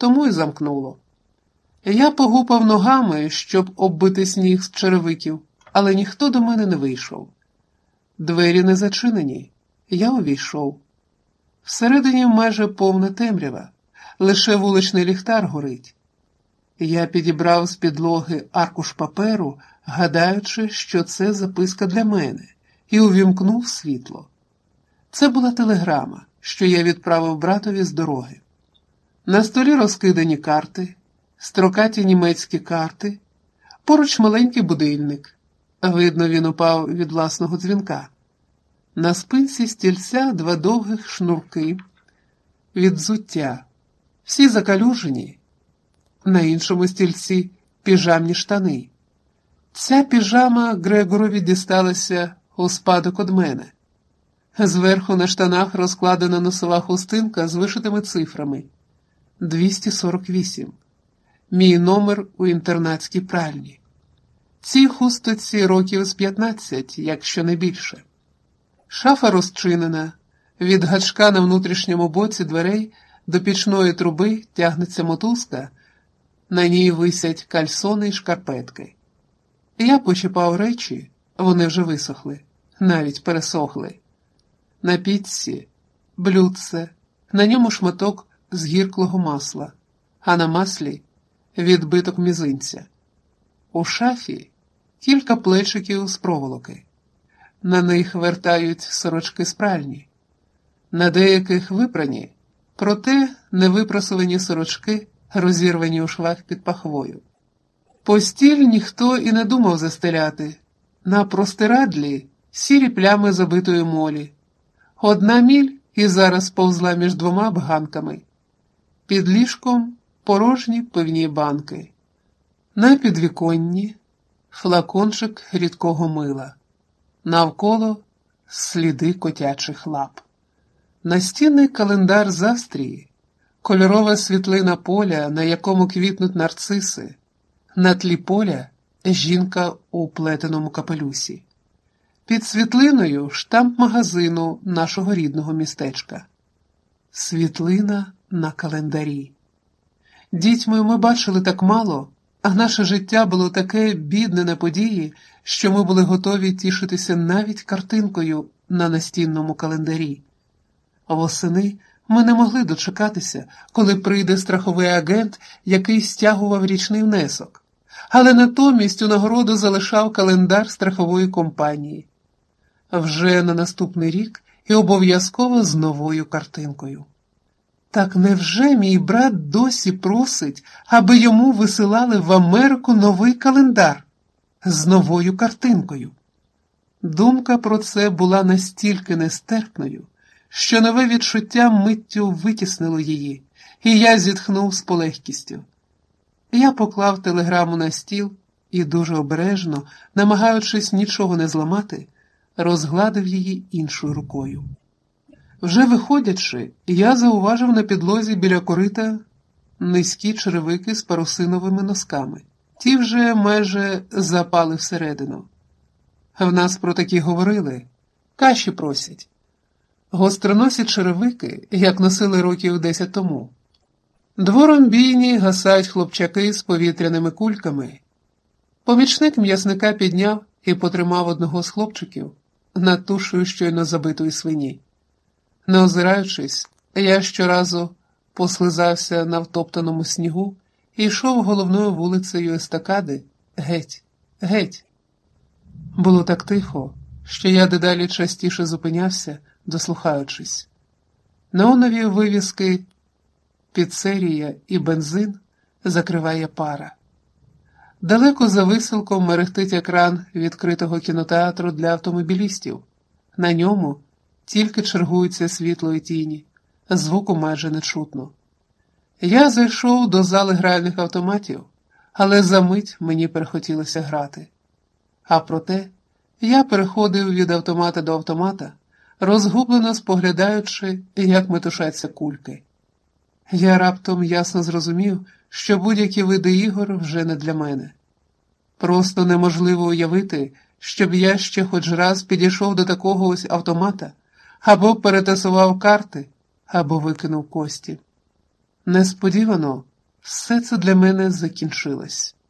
тому й замкнуло. Я погупав ногами, щоб оббити сніг з черевиків, але ніхто до мене не вийшов. Двері не зачинені, я увійшов. Всередині майже повна темрява, лише вуличний ліхтар горить. Я підібрав з підлоги аркуш паперу, гадаючи, що це записка для мене, і увімкнув світло. Це була телеграма, що я відправив братові з дороги. На столі розкидані карти, строкаті німецькі карти, поруч маленький будильник. Видно, він упав від власного дзвінка. На спинці стільця 2 довгих шнурки від взуття, всі закалюжені. На іншому стільці піжамні штани. Ця піжама Грегорові дісталася у спадок від мене. Зверху на штанах розкладена носова хустинка з вишитими цифрами. 248. Мій номер у інтернатській пральні. Цій хусточці років з 15, якщо не більше. Шафа розчинена. Від гачка на внутрішньому боці дверей до пічної труби тягнеться мотузка, на ній висять кальсони й шкарпетки. Я почіпав речі, вони вже висохли, навіть пересохли. На пічці блюдце, на ньому шматок згірклого масла, а на маслі відбиток мізинця. У шафі кілька плечиків з проволоки. На них вертають сорочки з пральні. На деяких випрані, проте невипрасувані сорочки, розірвані у швах під пахвою. Постіль ніхто і не думав застеляти. На простирадлі сірі плями забитої молі. 1 міль і зараз повзла між 2 бганками. Під ліжком порожні пивні банки. На підвіконні флакончик рідкого мила. Навколо сліди котячих лап. Настінний календар з Австрії, кольорова світлина поля, на якому квітнуть нарциси. На тлі поля жінка у плетеному капелюсі. Під світлиною штамп магазину нашого рідного містечка. Світлина на календарі. Дітьми ми бачили так мало, а наше життя було таке бідне на події, що ми були готові тішитися навіть картинкою на настінному календарі. Восени ми не могли дочекатися, коли прийде страховий агент, який стягував річний внесок, але натомість у нагороду залишав календар страхової компанії. Вже на наступний рік і обов'язково з новою картинкою. Так невже мій брат досі просить, аби йому висилали в Америку новий календар з новою картинкою? Думка про це була настільки нестерпною, що нове відчуття миттю витіснило її, і я зітхнув з полегкістю. Я поклав телеграму на стіл і дуже обережно, намагаючись нічого не зламати, розгладив її іншою рукою. Вже виходячи, я зауважив на підлозі біля корита низькі черевики з парусиновими носками. Ті вже майже запали всередину. В нас про такі говорили. Каші просять. Гостроносі черевики, як носили років 10 тому. Двором бійні гасають хлопчаки з повітряними кульками. Помічник м'ясника підняв і потримав одного з хлопчиків над тушею щойно забитої свині. Не озираючись, я щоразу послизався на втоптаному снігу і йшов головною вулицею естакади геть, геть. Було так тихо, що я дедалі частіше зупинявся, дослухаючись. Неонові вивіски «Піцерія» і «Бензин» закриває пара. Далеко за виселком мерехтить екран відкритого кінотеатру для автомобілістів. На ньому тільки чергуються світло і тіні, звуку майже не чутно. Я зайшов до зали гральних автоматів, але за мить мені перехотілося грати. А проте я переходив від автомата до автомата, розгублено споглядаючи, як метушаться кульки. Я раптом ясно зрозумів, що будь-які види ігор вже не для мене. Просто неможливо уявити, щоб я ще хоч раз підійшов до такого ось автомата, або перетасував карти, або викинув кості. Несподівано Все це для мене закінчилось.